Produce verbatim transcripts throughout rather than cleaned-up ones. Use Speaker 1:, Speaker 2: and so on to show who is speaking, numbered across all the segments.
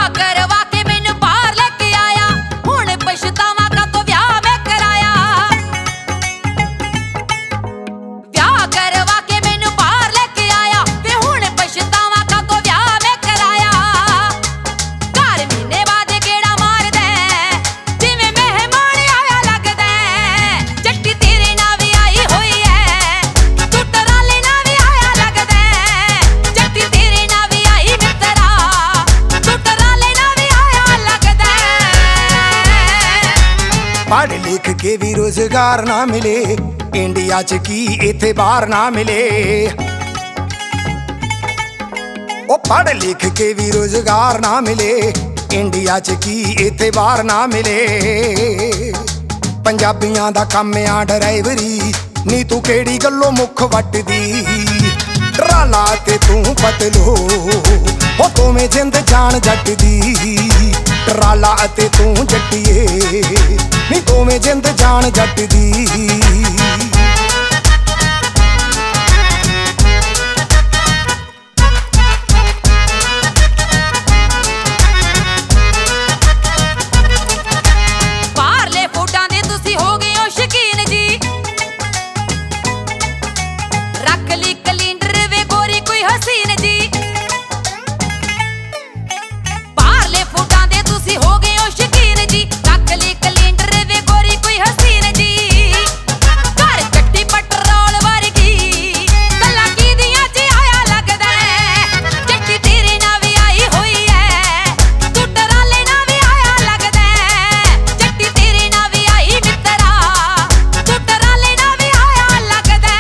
Speaker 1: करवा के मैनू बाहर लेके आया, हुण पछतावा कातों विआह मैं कराया। विआह करवा के मैनू बाहर लेके आया, वे हुण पछतावा कातों विआह मैं कराया। घर महीने बाद गेड़ा मारदा जिवें मेहमान आया लगदा, जट्टी तेरे नाल भी आई होई है, तू टराले नाल भी आया लगदा, जट्टी तेरे नाल भी आई मित्तरा, तू टराले नाल भी आया लगदा।
Speaker 2: पढ़ लिख के भी रोजगार ना मिले, इंडिया च की इत्थे बाहर ना मिले। ओ पढ़ लिख के भी रोजगार ना मिले, इंडिया च की इत्थे बाहर ना मिले। पंजाबियां दा काम आ ड्राइवरी, नी तू केड़ी गल्लों मुख वटदी। टराला ते तू पतलो, ओ तोवें जिंद जान जट दी। टराला ते तू जट्टिए, नी तोवें जिंद जान जट दी।
Speaker 1: बाहरले फूडां दे तुसी हो गए हो शकीन जी, रख ली कैलेंडर वे गोरी कोई हसीन जी। बाहरले फूडां दे तुसी हो गए हो शकीन जी, रख ली कैलेंडर वे गोरी कोई हसीन जी। घर चट्टी पटरोल वर्गी गल्लां कीदियां च आया लगदा, जट्टी तेरे नाल भी आई होई है, तू टराले नाल भी आया लगदा, जट्टी तेरे नाल भी आई मित्तरा, तू टराले नाल भी आया लगदा।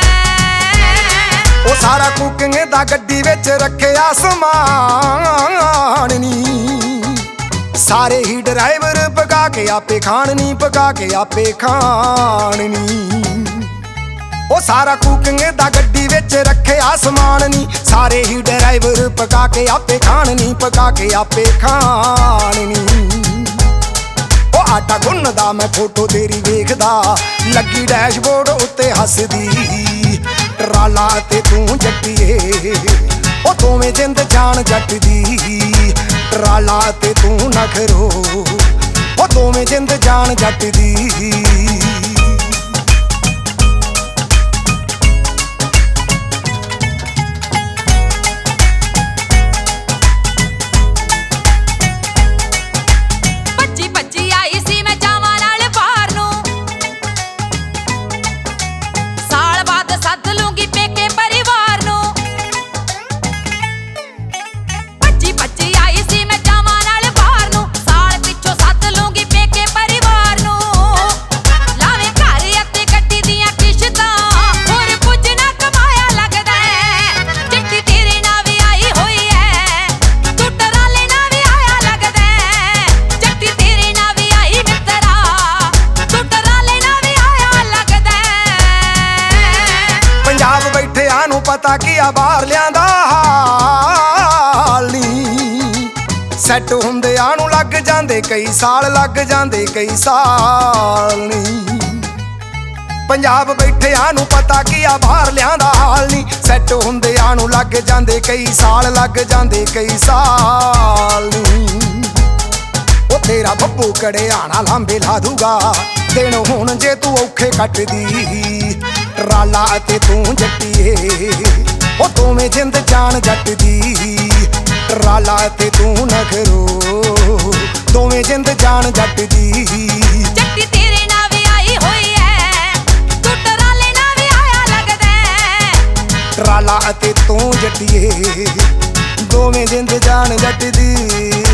Speaker 2: ओ सारा कुकिंग दा गड्डी विच रखिया समान नी, सारे ही ड्राइवर पका के आपे खाण नी, पका के आपे खाण नी। ओ सारा कुकिंग दा गड्डी विच रखिया समान नी, सारे ही ड्राइवर पका के आपे खाण नी, पका के आपे खाण नी। ओ आटा गुन्नदा मैं फोटो तेरी वेखदा, लगी डैशबोर्ड उत्ते हसदी। टराला ते तू जट्टिए, ओ तोवें जिंद जान जट दी। टराला ते तू नखरो, ओ तोवें जिंद जान जट दी।
Speaker 1: भज्जी भज्जी आई सी मैं जावां नाल बाहर नूं, साल बाद सद लूंगी पेके परिवार नूं। भज्जी भज्जी आई सी मैं जावां नाल बाहर नूं, साल पिछों सद लूंगी पेके परिवार नूं। लावे घर अते गड्डी दियां किश्तां, होर कुਝ ना कमाया लगदा, जट्टी तेरे नाल भी आई होई है, तू टराले नाल भी आया लगदा, जट्टी तेरे नाल भी आई मित्तरा, तू टराले नाल भी आया लगदा।
Speaker 2: पंजाब बैठिਆਂ ਨੂੰ ਪਤਾ ਕੀ ਆ ਬਾਹਰ ਲਿਆਂਦਾ ਹਾਲ ਨੀ, ਸੈੱਟ ਹੁੰਦਿਆਂ ਨੂੰ ਲੱਗ ਜਾਂਦੇ ਕਈ ਸਾਲ, ਲੱਗ ਜਾਂਦੇ ਕਈ ਸਾਲ ਨੀ। ਪੰਜਾਬ ਬੈਠਿਆਂ ਨੂੰ ਪਤਾ ਕੀ ਆ ਬਾਹਰ ਲਿਆਂਦਾ ਹਾਲ ਨੀ, ਸੈੱਟ ਹੁੰਦਿਆਂ ਨੂੰ ਲੱਗ ਜਾਂਦੇ ਕਈ ਸਾਲ, ਲੱਗ ਜਾਂਦੇ ਕਈ ਸਾਲ ਨੀ। ਉਹ ਤੇਰਾ ਬੱਬੂ ਕੜਿਆਣਾ ਲਾਂਬੇ ਲਾ ਦੂਗਾ, ਦਿਨ ਹੁਣ ਜੇ ਤੂੰ ਔਖੇ ਕੱਟਦੀ। ਟਰਾਲਾ ਤੇ ਤੂੰ ਜੱਟੀਏ, ਉਹ ਤੂਵੇਂ ਜਿੰਦ ਜਾਨ ਜੱਟ ਦੀ। ਟਰਾਲਾ ਤੇ ਤੂੰ ਨਖਰੋ, ਦੋਵੇਂ ਜਿੰਦ ਜਾਨ ਜੱਟ ਦੀ।
Speaker 1: ਜੱਟੀ ਤੇਰੇ ਨਾਲ ਵੀ ਆਈ ਹੋਈ ਹੈ, ਤੂੰ ਟਰਾਲੇ ਨਾਲ ਵੀ ਆਇਆ ਲੱਗਦਾ।
Speaker 2: ਟਰਾਲਾ ਤੇ ਤੂੰ ਜੱਟੀਏ, ਦੋਵੇਂ ਜਿੰਦ ਜਾਨ ਜੱਟ ਦੀ।